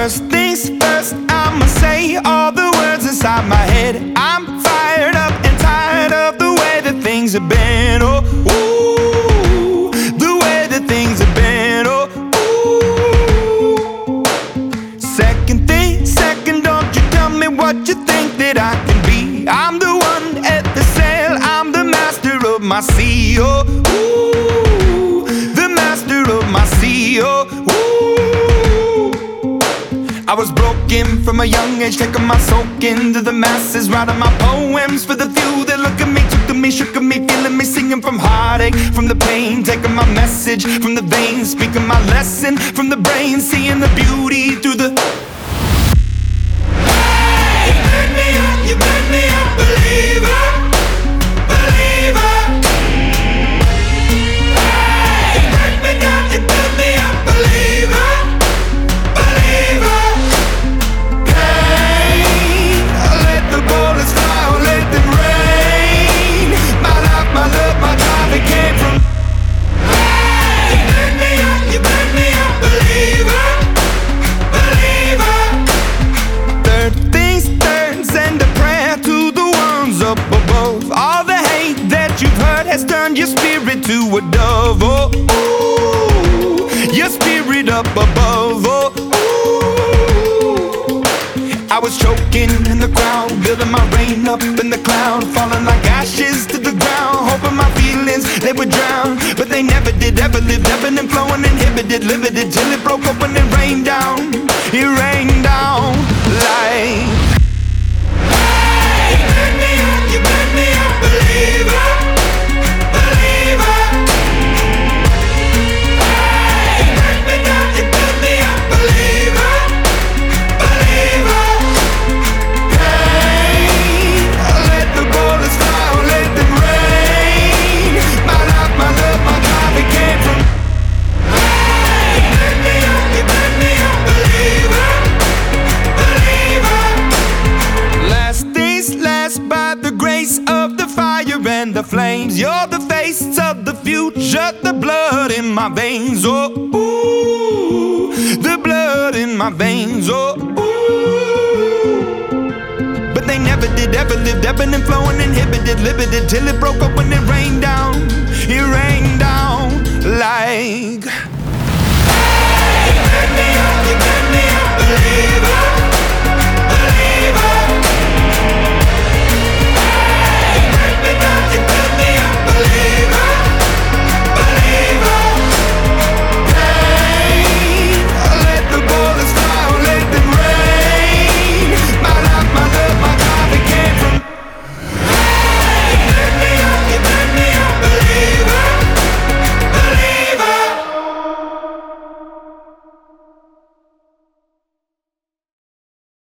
First things first, I'ma say all the words inside my head. I'm fired up and tired of the way that things have been. Oh, ooh, the way that things have been. Oh, ooh. Second thing, second, don't you tell me what you think that I can be. I'm the one at the sail, I'm the master of my sea. Oh, ooh, the master of my sea. Oh, ooh. I was broken from a young age, taking my soak into the masses, writing my poems for the few that look at me, took to me, shook at me, feeling me, singing from heartache, from the pain, taking my message from the veins, speaking my lesson from the brain, seeing the beauty through the. Hey, you burn me up, you burn me up, believer, believer. Hey, you burn me down, you burn me up, believer, believer. Turn your spirit to a dove, oh, ooh, your spirit up above, oh, ooh. I was choking in the crowd, building my rain up in the cloud, falling like ashes to the ground, hoping my feelings, they would drown, but they never did, ever lived, ebbing and flowing, inhibited, limited, till it broke open and rained down, it rained down like. Hey, you burn me up, you burn me up, believer. And the flames, you're the face of the future, the blood in my veins, oh, ooh, the blood in my veins, oh, ooh. But they never did, ever lived, ebbing and flowing, inhibited, limited, till it broke up when it rained down like. Hey, you burn me up, believer.